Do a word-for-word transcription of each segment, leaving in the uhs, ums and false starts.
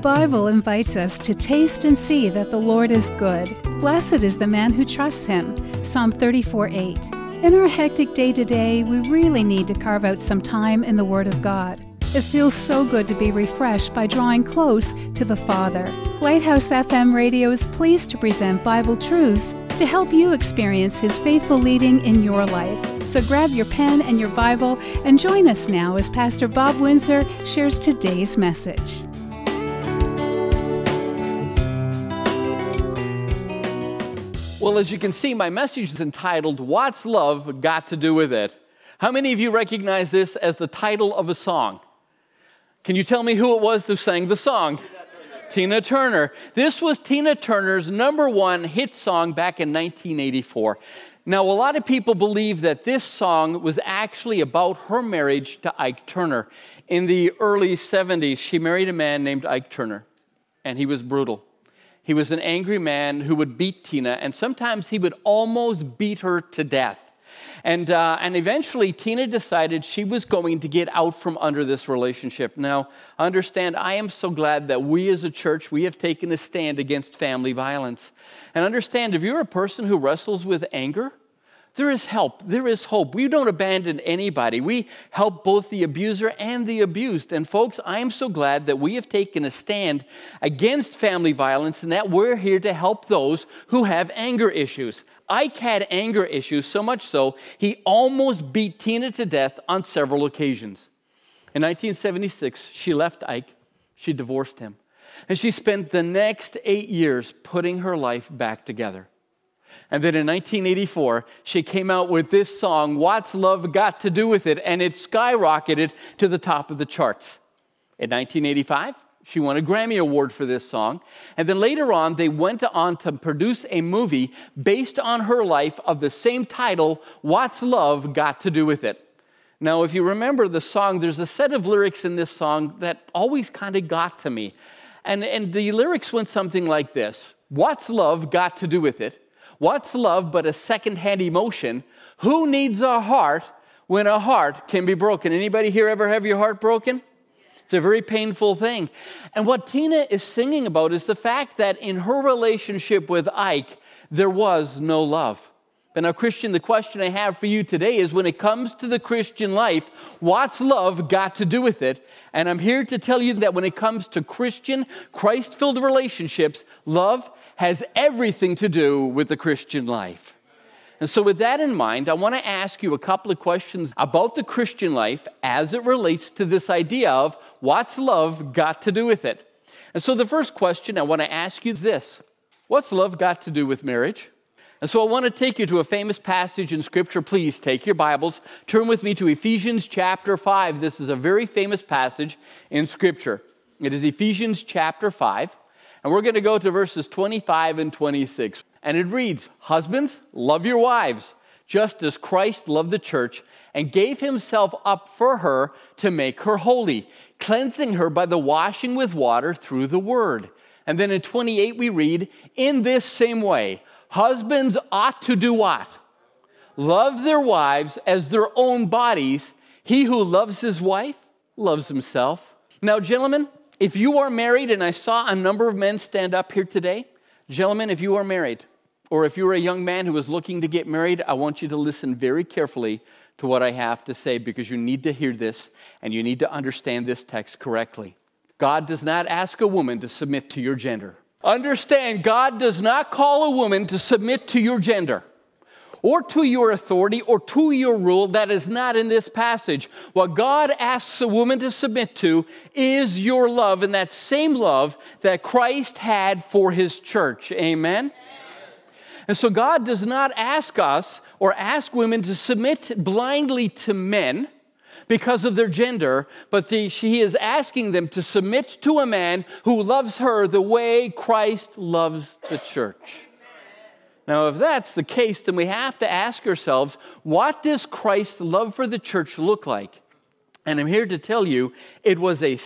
Bible invites us to taste and see that the Lord is good. Blessed is the man who trusts him. Psalm thirty-four eight. In our hectic day-to-day, we really need to carve out some time in the Word of God. It feels so good to be refreshed by drawing close to the Father. Lighthouse F M Radio is pleased to present Bible truths to help you experience His faithful leading in your life. So grab your pen and your Bible and join us now as Pastor Bob Windsor shares today's message. Well, as you can see, my message is entitled, What's Love Got to Do With It? How many of you recognize this as the title of a song? Can you tell me who it was who sang the song? Tina Turner. This was Tina Turner's number one hit song back in nineteen eighty-four. Now, a lot of people believe that this song was actually about her marriage to Ike Turner. In the early seventies, she married a man named Ike Turner, and he was brutal. He was an angry man who would beat Tina, and sometimes he would almost beat her to death. And uh, and eventually, Tina decided she was going to get out from under this relationship. Now, understand, I am so glad that we as a church, we have taken a stand against family violence. And understand, if you're a person who wrestles with anger, there is help. There is hope. We don't abandon anybody. We help both the abuser and the abused. And folks, I am so glad that we have taken a stand against family violence and that we're here to help those who have anger issues. Ike had anger issues, so much so, he almost beat Tina to death on several occasions. In nineteen seventy-six, she left Ike. She divorced him. And she spent the next eight years putting her life back together. And then in nineteen eighty-four, she came out with this song, What's Love Got to Do With It? And it skyrocketed to the top of the charts. In nineteen eighty-five, she won a Grammy Award for this song. And then later on, they went on to produce a movie based on her life of the same title, What's Love Got to Do With It? Now, if you remember the song, there's a set of lyrics in this song that always kind of got to me. And, and the lyrics went something like this. What's love got to do with it? What's love but a second-hand emotion? Who needs a heart when a heart can be broken? Anybody here ever have your heart broken? It's a very painful thing. And what Tina is singing about is the fact that in her relationship with Ike, there was no love. But now, Christian, the question I have for you today is when it comes to the Christian life, what's love got to do with it? And I'm here to tell you that when it comes to Christian, Christ-filled relationships, love has everything to do with the Christian life. And so with that in mind, I want to ask you a couple of questions about the Christian life as it relates to this idea of what's love got to do with it? And so the first question I want to ask you is this. What's love got to do with marriage? And so I want to take you to a famous passage in Scripture. Please take your Bibles. Turn with me to Ephesians chapter five. This is a very famous passage in Scripture. It is Ephesians chapter five. And we're going to go to verses twenty-five and twenty-six. And it reads, Husbands, love your wives, just as Christ loved the church and gave himself up for her to make her holy, cleansing her by the washing with water through the word. And then in twenty-eight we read, In this same way, husbands ought to do what? Love their wives as their own bodies. He who loves his wife loves himself. Now, gentlemen, if you are married, and I saw a number of men stand up here today, gentlemen, if you are married, or if you're a young man who is looking to get married, I want you to listen very carefully to what I have to say because you need to hear this and you need to understand this text correctly. God does not ask a woman to submit to your gender. Understand, God does not call a woman to submit to your gender or to your authority or to your rule. That is not in this passage. What God asks a woman to submit to is your love, and that same love that Christ had for his church. Amen? Amen. And so God does not ask us or ask women to submit blindly to men because of their gender, but the, he is asking them to submit to a man who loves her the way Christ loves the church. Now, if that's the case, then we have to ask ourselves, what does Christ's love for the church look like? And I'm here to tell you, it was a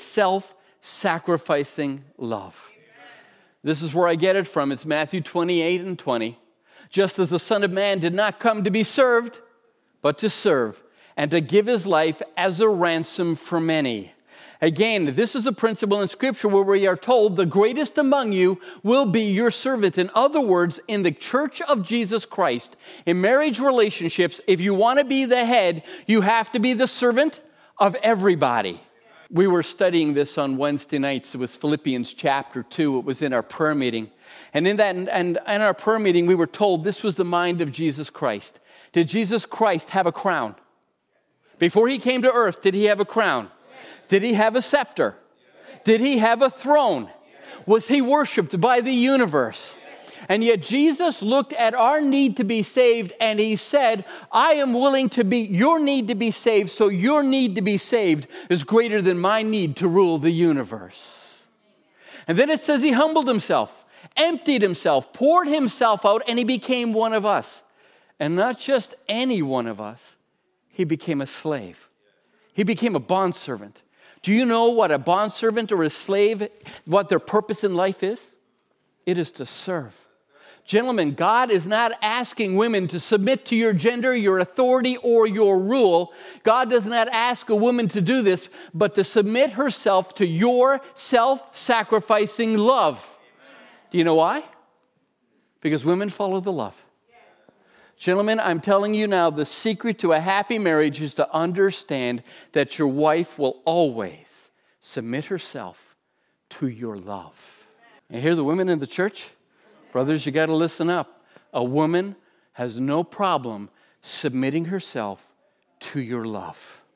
self-sacrificing love. This is where I get it from. It's Matthew twenty-eight and twenty. Just as the Son of Man did not come to be served, but to serve, and to give his life as a ransom for many. Again, this is a principle in Scripture where we are told the greatest among you will be your servant. In other words, in the church of Jesus Christ, in marriage relationships, if you want to be the head, you have to be the servant of everybody. We were studying this on Wednesday nights. It was Philippians chapter two. It was in our prayer meeting. And in that, and in our prayer meeting, we were told this was the mind of Jesus Christ. Did Jesus Christ have a crown? Before he came to earth, did he have a crown? Did he have a scepter? Did he have a throne? Was he worshiped by the universe? And yet Jesus looked at our need to be saved and he said, I am willing to be your need to be saved, so your need to be saved is greater than my need to rule the universe. And then it says he humbled himself, emptied himself, poured himself out, and he became one of us. And not just any one of us, he became a slave. He became a bondservant. Do you know what a bondservant or a slave, what their purpose in life is? It is to serve. Gentlemen, God is not asking women to submit to your gender, your authority, or your rule. God does not ask a woman to do this, but to submit herself to your self-sacrificing love. Amen. Do you know why? Because women follow the love. Gentlemen, I'm telling you now, the secret to a happy marriage is to understand that your wife will always submit herself to your love. And hear the women in the church? Brothers, you got to listen up. A woman has no problem submitting herself to your love.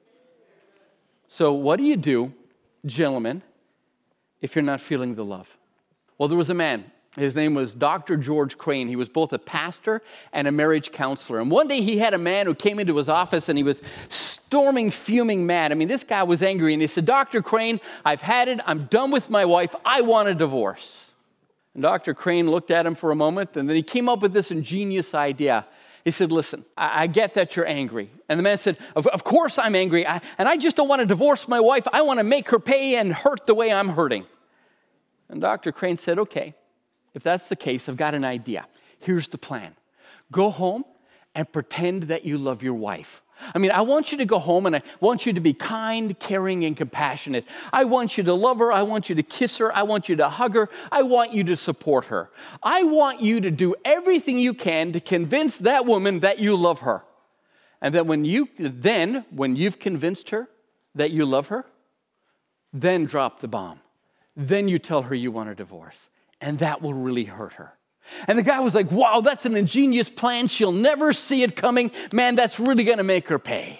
So what do you do, gentlemen, if you're not feeling the love? Well, there was a man. His name was Doctor George Crane. He was both a pastor and a marriage counselor. And one day he had a man who came into his office and he was storming, fuming mad. I mean, this guy was angry. And he said, Doctor Crane, I've had it. I'm done with my wife. I want a divorce. And Doctor Crane looked at him for a moment, and then he came up with this ingenious idea. He said, listen, I, I get that you're angry. And the man said, of, of course I'm angry. I, and I just don't want to divorce my wife. I want to make her pay and hurt the way I'm hurting. And Doctor Crane said, okay. If that's the case, I've got an idea. Here's the plan. Go home and pretend that you love your wife. I mean, I want you to go home and I want you to be kind, caring, and compassionate. I want you to love her. I want you to kiss her. I want you to hug her. I want you to support her. I want you to do everything you can to convince that woman that you love her. And that when you, then, when you've convinced her that you love her, then drop the bomb. Then you tell her you want a divorce. And that will really hurt her. And the guy was like, wow, that's an ingenious plan. She'll never see it coming. Man, that's really going to make her pay.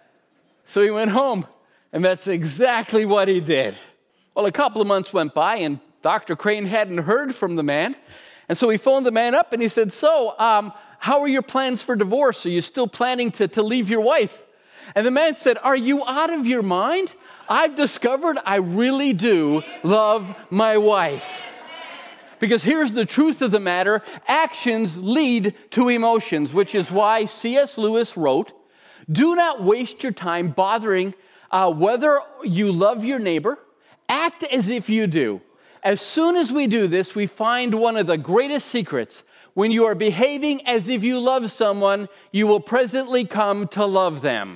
So he went home, and that's exactly what he did. Well, a couple of months went by, and Doctor Crane hadn't heard from the man. And so he phoned the man up, and he said, so, um, how are your plans for divorce? Are you still planning to, to leave your wife? And the man said, are you out of your mind? I've discovered I really do love my wife. Because here's the truth of the matter, actions lead to emotions, which is why C S Lewis wrote, do not waste your time bothering uh, whether you love your neighbor. Act as if you do. As soon as we do this, we find one of the greatest secrets. When you are behaving as if you love someone, you will presently come to love them.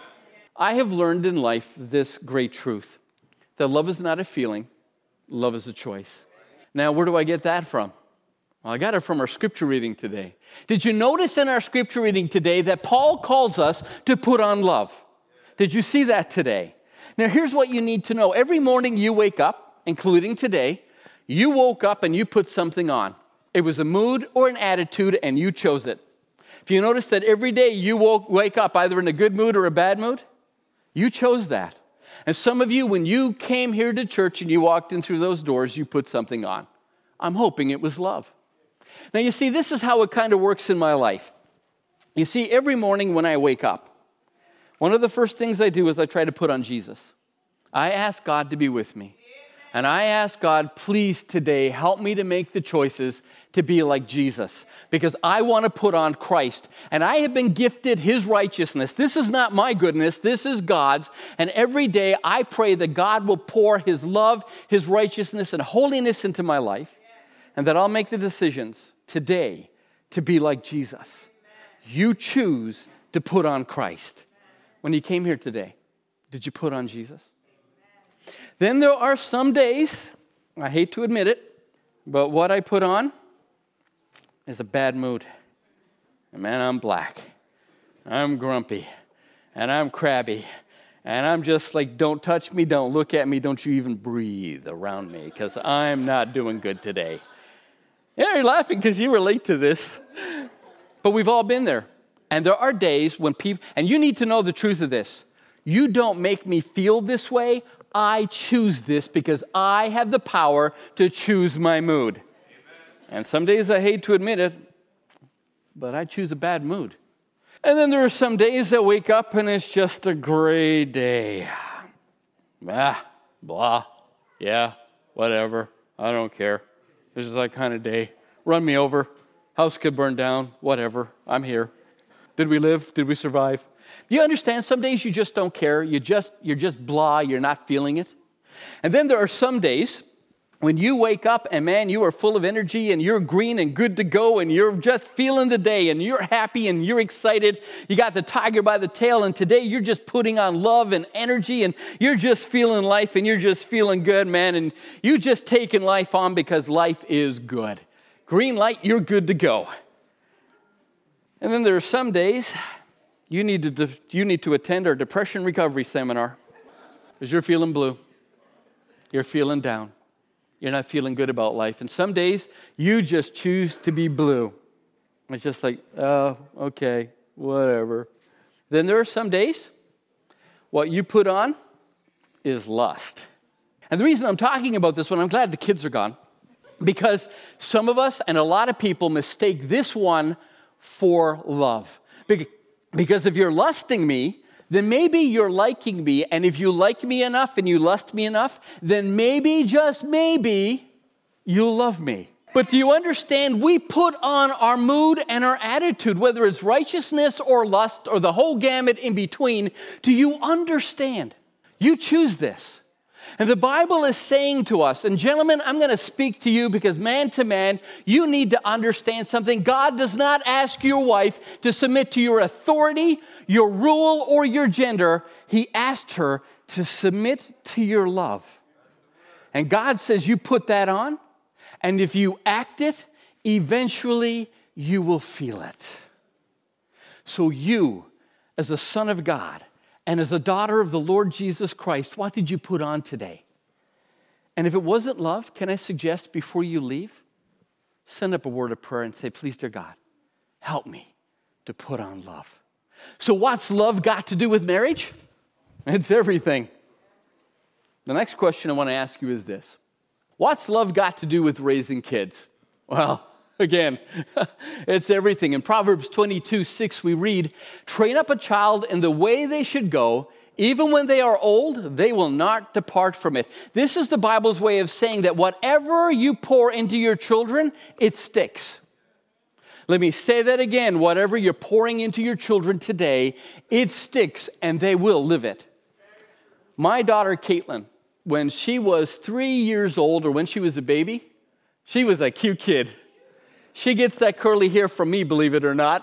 I have learned in life this great truth, that love is not a feeling, love is a choice. Now, where do I get that from? Well, I got it from our scripture reading today. Did you notice in our scripture reading today that Paul calls us to put on love? Did you see that today? Now, here's what you need to know. Every morning you wake up, including today, you woke up and you put something on. It was a mood or an attitude, and you chose it. If you notice that every day you woke, wake up either in a good mood or a bad mood, you chose that. And some of you, when you came here to church and you walked in through those doors, you put something on. I'm hoping it was love. Now, you see, this is how it kind of works in my life. You see, every morning when I wake up, one of the first things I do is I try to put on Jesus. I ask God to be with me. And I ask God, please today, help me to make the choices to be like Jesus. Because I want to put on Christ. And I have been gifted His righteousness. This is not my goodness. This is God's. And every day I pray that God will pour His love, His righteousness, and holiness into my life. And that I'll make the decisions today to be like Jesus. You choose to put on Christ. When you came here today, did you put on Jesus? Then there are some days, I hate to admit it, but what I put on is a bad mood. And man, I'm black. I'm grumpy. And I'm crabby. And I'm just like, don't touch me, don't look at me, don't you even breathe around me, because I'm not doing good today. Yeah, you're laughing because you relate to this. But we've all been there. And there are days when people, and you need to know the truth of this. You don't make me feel this way. I choose this because I have the power to choose my mood. Amen. And some days I hate to admit it, but I choose a bad mood. And then there are some days I wake up and it's just a gray day. Ah, blah, yeah, whatever, I don't care. This is that kind of day. Run me over, house could burn down, whatever, I'm here. Did we live? Did we survive? You understand, some days you just don't care. You just, you're just blah, you're not feeling it. And then there are some days when you wake up and man, you are full of energy and you're green and good to go and you're just feeling the day and you're happy and you're excited. You got the tiger by the tail and today you're just putting on love and energy and you're just feeling life and you're just feeling good, man. And you just taking life on because life is good. Green light, you're good to go. And then there are some days you need to, de- you need to attend our depression recovery seminar because you're feeling blue. You're feeling down. You're not feeling good about life. And some days, you just choose to be blue. It's just like, oh, okay, whatever. Then there are some days, what you put on is lust. And the reason I'm talking about this one, I'm glad the kids are gone, because some of us and a lot of people mistake this one for love. Because if you're lusting me, then maybe you're liking me, and if you like me enough and you lust me enough, then maybe, just maybe, you'll love me. But do you understand? We put on our mood and our attitude, whether it's righteousness or lust or the whole gamut in between. Do you understand? You choose this. And the Bible is saying to us, and gentlemen, I'm going to speak to you because man to man, you need to understand something. God does not ask your wife to submit to your authority, your rule, or your gender. He asked her to submit to your love. And God says you put that on, and if you act it, eventually you will feel it. So you, as a son of God, and as a daughter of the Lord Jesus Christ, what did you put on today? And if it wasn't love, can I suggest before you leave, send up a word of prayer and say, please, dear God, help me to put on love. So what's love got to do with marriage? It's everything. The next question I want to ask you is this. What's love got to do with raising kids? Well, again, it's everything. In Proverbs twenty-two six, we read, train up a child in the way they should go. Even when they are old, they will not depart from it. This is the Bible's way of saying that whatever you pour into your children, it sticks. Let me say that again. Whatever you're pouring into your children today, it sticks and they will live it. My daughter, Caitlin, when she was three years old or when she was a baby, she was a cute kid. She gets that curly hair from me, believe it or not.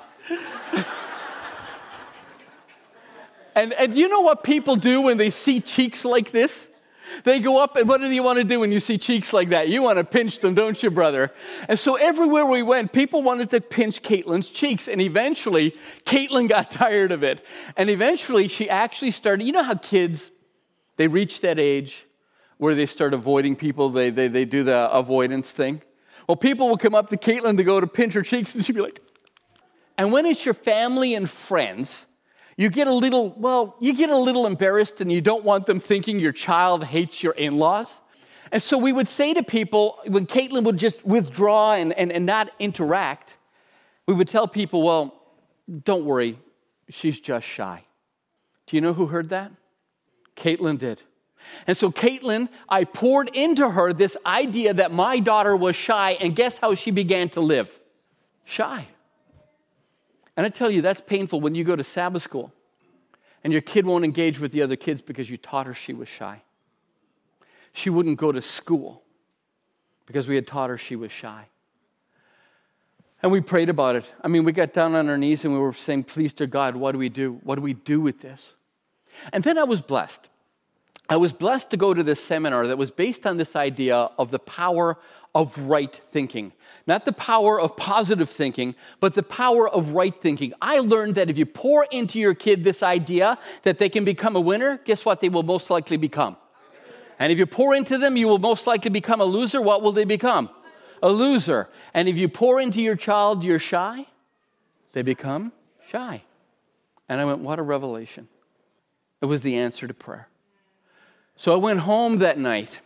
and, and you know what people do when they see cheeks like this? They go up, and what do you want to do when you see cheeks like that? You want to pinch them, don't you, brother? And so everywhere we went, people wanted to pinch Caitlin's cheeks, and eventually, Caitlin got tired of it. And eventually, she actually started, you know how kids, they reach that age where they start avoiding people, they, they, they do the avoidance thing? Well, people will come up to Caitlin to go to pinch her cheeks, and she'd be like, and when it's your family and friends, you get a little, well, you get a little embarrassed, and you don't want them thinking your child hates your in-laws. And so we would say to people, when Caitlin would just withdraw and, and, and not interact, we would tell people, well, don't worry, she's just shy. Do you know who heard that? Caitlin did. And so Caitlin, I poured into her this idea that my daughter was shy, and guess how she began to live? Shy. And I tell you, that's painful when you go to Sabbath school and your kid won't engage with the other kids because you taught her she was shy. She wouldn't go to school because we had taught her she was shy. And we prayed about it. I mean, we got down on our knees and we were saying, please, dear God, what do we do? What do we do with this? And then I was blessed. I was blessed to go to this seminar that was based on this idea of the power of right thinking. Not the power of positive thinking, but the power of right thinking. I learned that if you pour into your kid this idea that they can become a winner, guess what they will most likely become? And if you pour into them, you will most likely become a loser. What will they become? A loser. And if you pour into your child you're shy, they become shy. And I went, what a revelation. It was the answer to prayer. So I went home that night,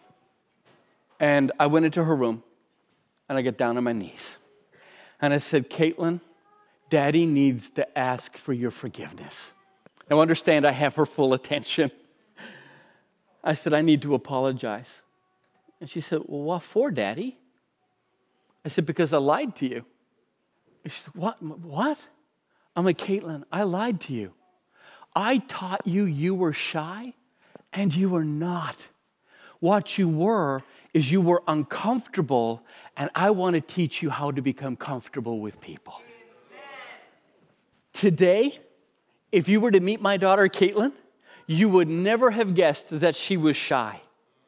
and I went into her room, and I got down on my knees. And I said, Caitlin, Daddy needs to ask for your forgiveness. Now understand, I have her full attention. I said, I need to apologize. And she said, well, what for, Daddy? I said, because I lied to you. And she said, what? What? I'm like, Caitlin, I lied to you. I taught you you were shy, and you were not. What you were is you were uncomfortable, and I want to teach you how to become comfortable with people. Amen. Today, if you were to meet my daughter, Caitlin, you would never have guessed that she was shy.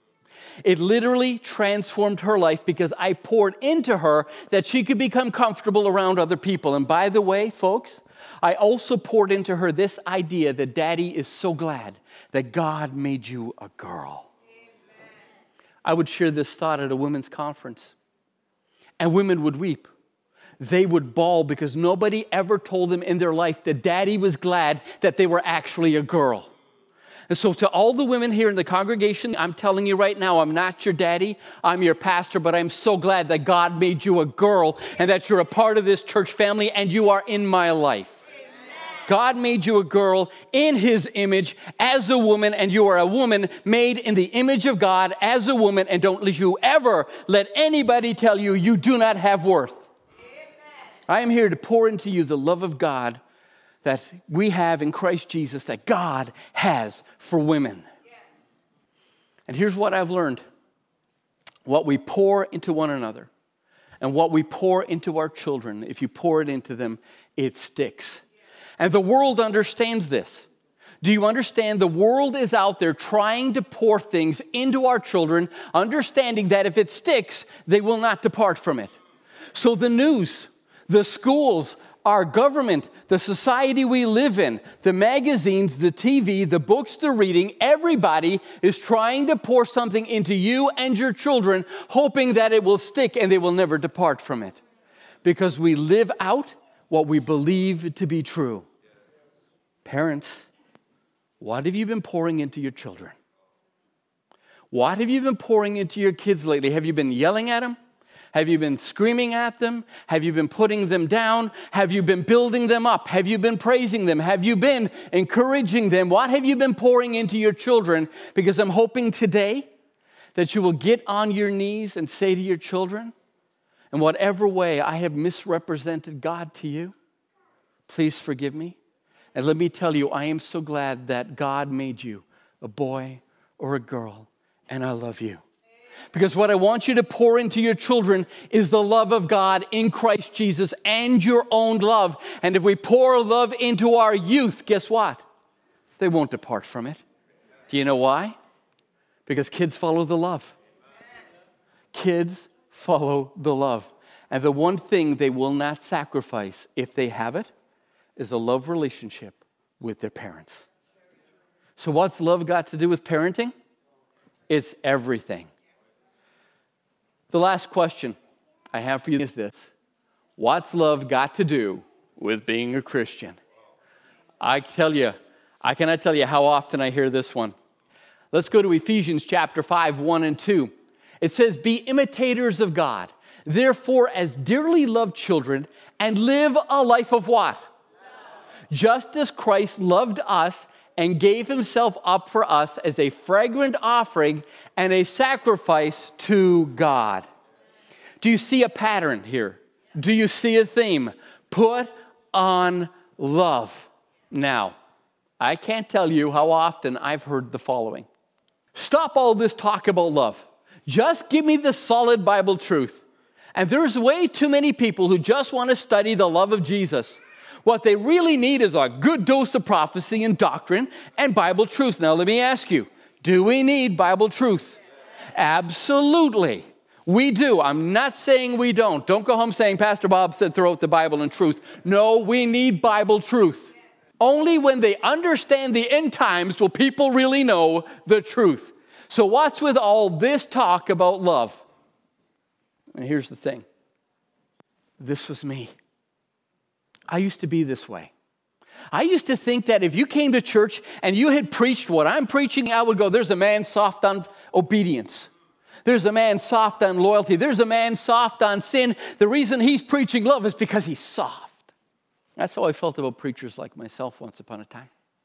It literally transformed her life because I poured into her that she could become comfortable around other people. And by the way, folks, I also poured into her this idea that Daddy is so glad that God made you a girl. Amen. I would share this thought at a women's conference, and women would weep. They would bawl because nobody ever told them in their life that Daddy was glad that they were actually a girl. And so to all the women here in the congregation, I'm telling you right now, I'm not your daddy, I'm your pastor, but I'm so glad that God made you a girl and that you're a part of this church family and you are in my life. God made you a girl in His image as a woman, and you are a woman made in the image of God as a woman, and don't you ever let anybody tell you you do not have worth. Amen. I am here to pour into you the love of God that we have in Christ Jesus, that God has for women. Yes. And here's what I've learned. What we pour into one another and what we pour into our children, if you pour it into them, it sticks. And the world understands this. Do you understand? The world is out there trying to pour things into our children, understanding that if it sticks, they will not depart from it. So the news, the schools, our government, the society we live in, the magazines, the T V, the books they're reading, everybody is trying to pour something into you and your children, hoping that it will stick and they will never depart from it. Because we live out what we believe to be true. Parents, what have you been pouring into your children? What have you been pouring into your kids lately? Have you been yelling at them? Have you been screaming at them? Have you been putting them down? Have you been building them up? Have you been praising them? Have you been encouraging them? What have you been pouring into your children? Because I'm hoping today that you will get on your knees and say to your children, in whatever way I have misrepresented God to you, please forgive me. And let me tell you, I am so glad that God made you a boy or a girl, and I love you. Because what I want you to pour into your children is the love of God in Christ Jesus and your own love. And if we pour love into our youth, guess what? They won't depart from it. Do you know why? Because kids follow the love. Kids follow the love. And the one thing they will not sacrifice, if they have it, is a love relationship with their parents. So what's love got to do with parenting? It's everything. The last question I have for you is this. What's love got to do with being a Christian? I tell you, I cannot tell you how often I hear this one. Let's go to Ephesians chapter five, one and two. It says, be imitators of God, therefore as dearly loved children, and live a life of what? Just as Christ loved us and gave Himself up for us as a fragrant offering and a sacrifice to God. Do you see a pattern here? Do you see a theme? Put on love. Now, I can't tell you how often I've heard the following. Stop all this talk about love. Just give me the solid Bible truth. And there's way too many people who just want to study the love of Jesus. What they really need is a good dose of prophecy and doctrine and Bible truth. Now, let me ask you, Do we need Bible truth? Absolutely. We do. I'm not saying we don't. Don't go home saying, Pastor Bob said throw out the Bible and truth. No, we need Bible truth. Only when they understand the end times will people really know the truth. So what's with all this talk about love? And here's the thing. This was me. I used to be this way. I used to think that if you came to church and you had preached what I'm preaching, I would go, there's a man soft on obedience. There's a man soft on loyalty. There's a man soft on sin. The reason he's preaching love is because he's soft. That's how I felt about preachers like myself once upon a time.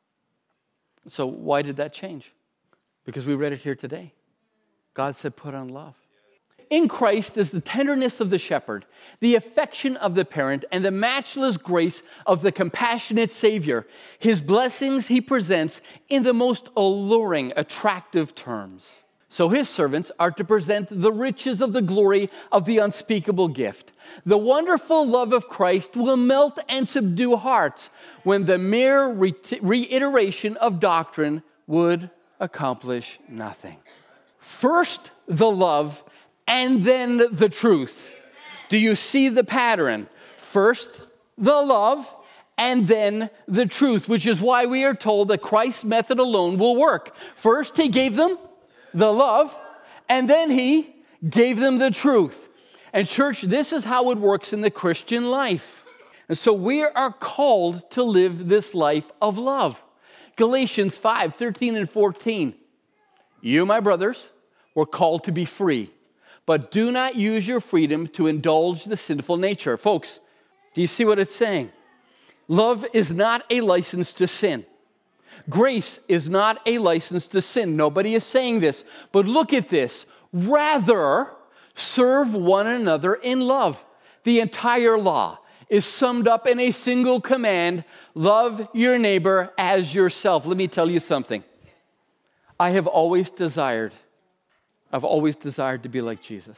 So why did that change? Because we read it here today. God said, put on love. In Christ is the tenderness of the shepherd, the affection of the parent, and the matchless grace of the compassionate Savior. His blessings he presents in the most alluring, attractive terms. So his servants are to present the riches of the glory of the unspeakable gift. The wonderful love of Christ will melt and subdue hearts when the mere re- reiteration of doctrine would accomplish nothing. First, the love, and then the truth. Do you see the pattern? First, the love, and then the truth, which is why we are told that Christ's method alone will work. First, he gave them the love, and then he gave them the truth. And church, this is how it works in the Christian life. And so we are called to live this life of love. Galatians five, thirteen and fourteen. You, my brothers, were called to be free, but do not use your freedom to indulge the sinful nature. Folks, do you see what it's saying? Love is not a license to sin. Grace is not a license to sin. Nobody is saying this. But look at this. Rather, serve one another in love. The entire law is summed up in a single command. Love your neighbor as yourself. Let me tell you something. I have always desired, I've always desired to be like Jesus.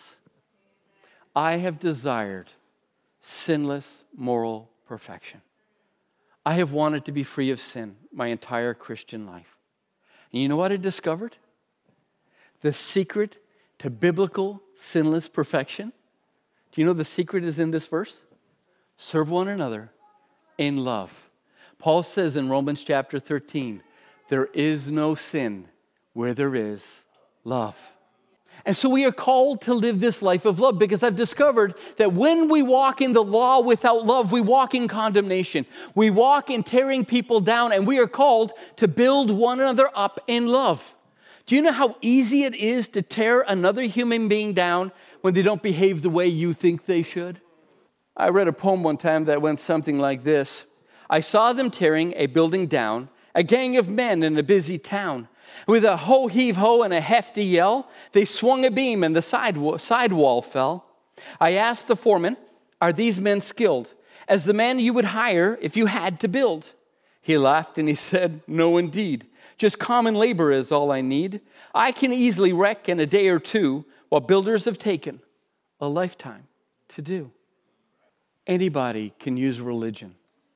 I have desired sinless moral perfection. I have wanted to be free of sin my entire Christian life. And you know what I discovered? The secret to biblical sinless perfection. Do you know the secret is in this verse? Serve one another in love. Paul says in Romans chapter thirteen, there is no sin where there is love. And so we are called to live this life of love, because I've discovered that when we walk in the law without love, we walk in condemnation. We walk in tearing people down, and we are called to build one another up in love. Do you know how easy it is to tear another human being down when they don't behave the way you think they should? I read a poem one time that went something like this. I saw them tearing a building down, a gang of men in a busy town. With a ho-heave-ho and a hefty yell, they swung a beam and the side, side wall fell. I asked the foreman, are these men skilled as the man you would hire if you had to build? He laughed and he said, no, indeed. Just common labor is all I need. I can easily wreck in a day or two what builders have taken a lifetime to do. Anybody can use religion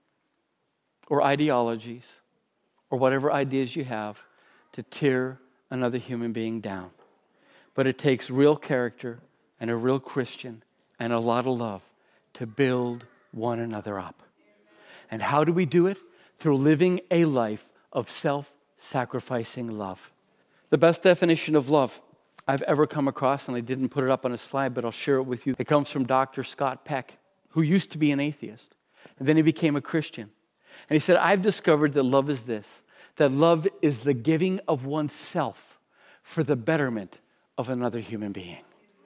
or ideologies or whatever ideas you have to tear another human being down. But it takes real character and a real Christian and a lot of love to build one another up. And how do we do it? Through living a life of self-sacrificing love. The best definition of love I've ever come across, and I didn't put it up on a slide, but I'll share it with you. It comes from Doctor Scott Peck, who used to be an atheist, and then he became a Christian. And he said, I've discovered that love is this, that love is the giving of oneself for the betterment of another human being.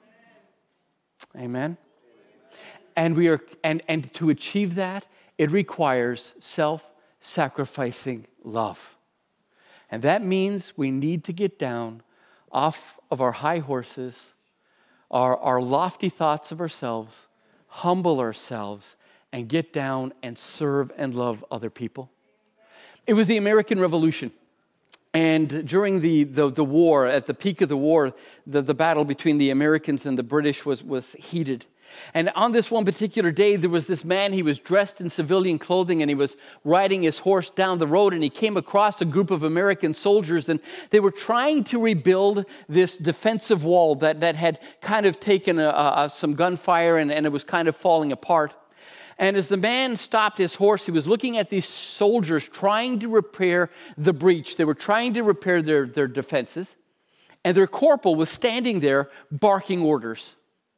Amen? And we are, and, and to achieve that, it requires self-sacrificing love. And that means we need to get down off of our high horses, our, our lofty thoughts of ourselves, humble ourselves, and get down and serve and love other people. It was the American Revolution. And during the, the, the war, at the peak of the war, the, the battle between the Americans and the British was, was heated. And on this one particular day, there was this man, he was dressed in civilian clothing, and he was riding his horse down the road, and he came across a group of American soldiers, and they were trying to rebuild this defensive wall that, that had kind of taken a, a, some gunfire, and, and it was kind of falling apart. And as the man stopped his horse, he was looking at these soldiers trying to repair the breach. They were trying to repair their, their defenses, and their corporal was standing there barking orders.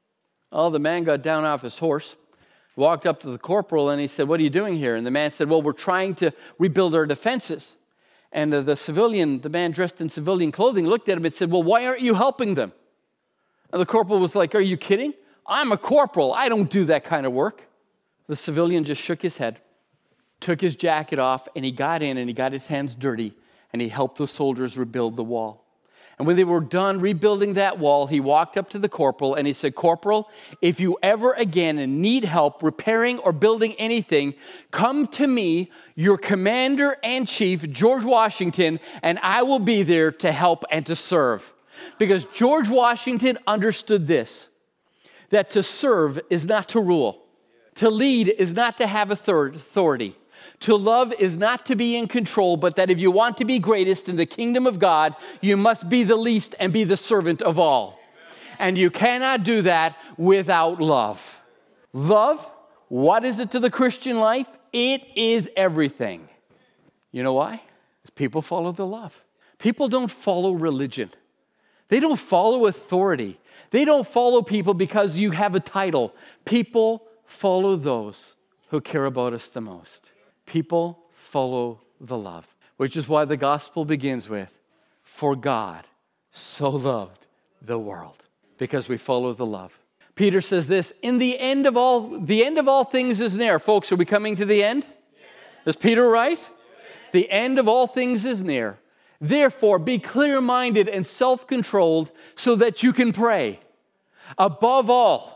Oh, the man got down off his horse, walked up to the corporal, and he said, "What are you doing here?" And the man said, "Well, we're trying to rebuild our defenses." And uh, the civilian, the man dressed in civilian clothing, looked at him and said, "Well, why aren't you helping them?" And the corporal was like, "Are you kidding? I'm a corporal. I don't do that kind of work." The civilian just shook his head, took his jacket off, and he got in and he got his hands dirty, and he helped the soldiers rebuild the wall. And when they were done rebuilding that wall, he walked up to the corporal and he said, "Corporal, if you ever again need help repairing or building anything, come to me, your commander and chief, George Washington, and I will be there to help and to serve." Because George Washington understood this, that to serve is not to rule. To lead is not to have authority. To love is not to be in control, but that if you want to be greatest in the kingdom of God, you must be the least and be the servant of all. And you cannot do that without love. Love, what is it to the Christian life? It is everything. You know why? Because people follow the love. People don't follow religion. They don't follow authority. They don't follow people because you have a title. People follow those who care about us the most. People follow the love, which is why the gospel begins with, "For God so loved the world," because we follow the love. Peter says this, in the end of all, the end of all things is near. Folks, are we coming to the end? Yes. Is Peter right? Yes. The end of all things is near. Therefore, be clear-minded and self-controlled so that you can pray. Above all,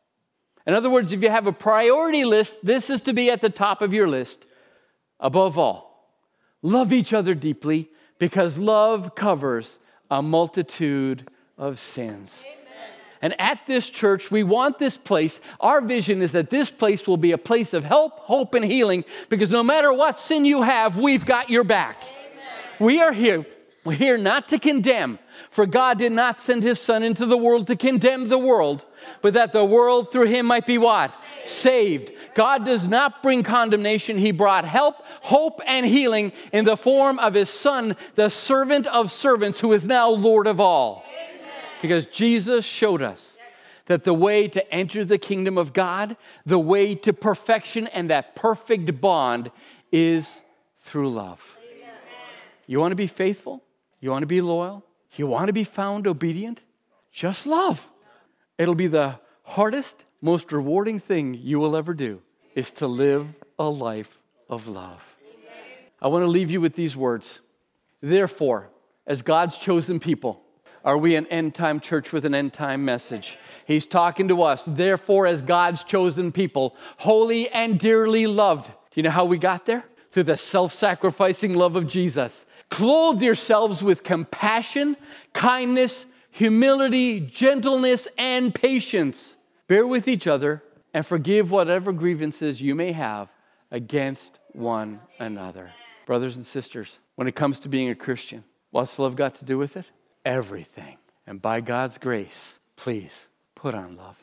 in other words, if you have a priority list, this is to be at the top of your list. Above all, love each other deeply, because love covers a multitude of sins. Amen. And at this church, we want this place, our vision is that this place will be a place of help, hope, and healing, because no matter what sin you have, we've got your back. Amen. We are here, we're here not to condemn, for God did not send his Son into the world to condemn the world, but that the world through him might be what? Saved. God does not bring condemnation. He brought help, hope, and healing in the form of his Son, the servant of servants, who is now Lord of all. Amen. Because Jesus showed us that the way to enter the kingdom of God, the way to perfection and that perfect bond is through love. Amen. You want to be faithful? You want to be loyal? You want to be found obedient? Just love. It'll be the hardest, most rewarding thing you will ever do, is to live a life of love. Amen. I want to leave you with these words. Therefore, as God's chosen people, are we an end-time church with an end-time message? He's talking to us. Therefore, as God's chosen people, holy and dearly loved. Do you know how we got there? Through the self-sacrificing love of Jesus. Clothe yourselves with compassion, kindness, humility, gentleness, and patience. Bear with each other and forgive whatever grievances you may have against one another. Brothers and sisters, when it comes to being a Christian, what's love got to do with it? Everything. And by God's grace, please put on love.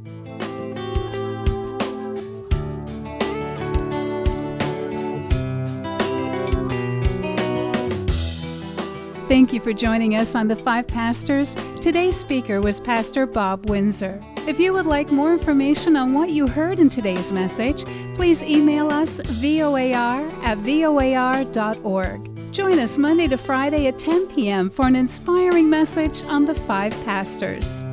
Thank you for joining us on The Five Pastors. Today's speaker was Pastor Bob Windsor. If you would like more information on what you heard in today's message, please email us voar at voar dot org. Join us Monday to Friday at ten p.m. for an inspiring message on The Five Pastors.